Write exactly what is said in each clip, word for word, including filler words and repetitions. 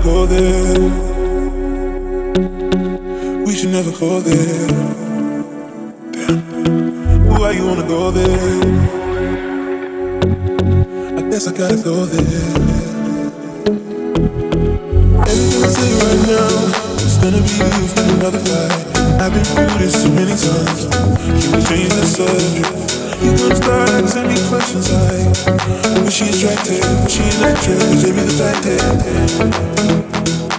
go there. We should never go there. Damn. Why you wanna go there? I guess I gotta go there. Everything I say right now is gonna be used in another fight. I've been through this so many times. Can we change the subject? You gonna start asking me questions like, was she attractive? Was she electric? Was it really the fact that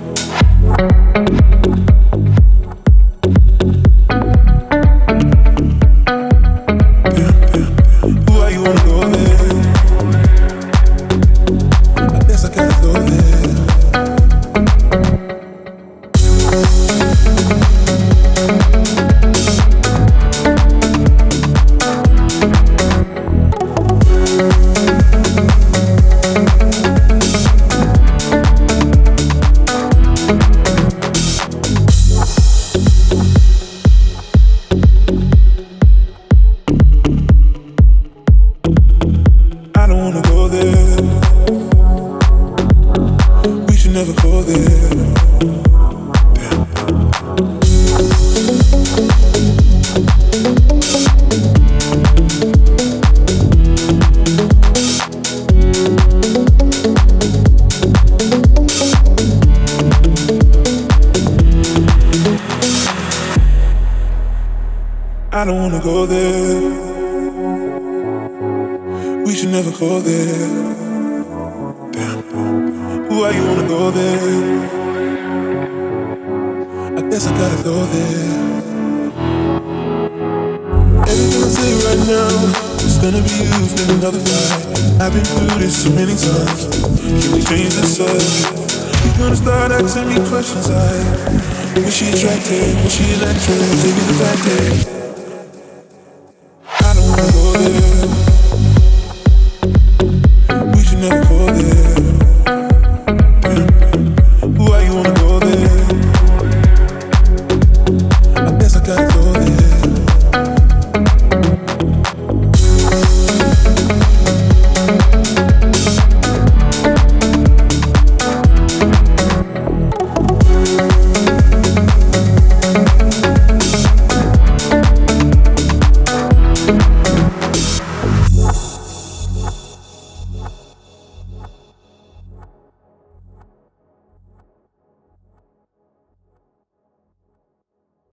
I don't wanna go there. We should never go there. Damn. Why you wanna go there? I guess I gotta go there. Everything I say right now is gonna be used in another fight. I've been through this so many times. Can we change the subject? You're gonna start asking me questions like, was she attractive? Was she electric? Was it the fact that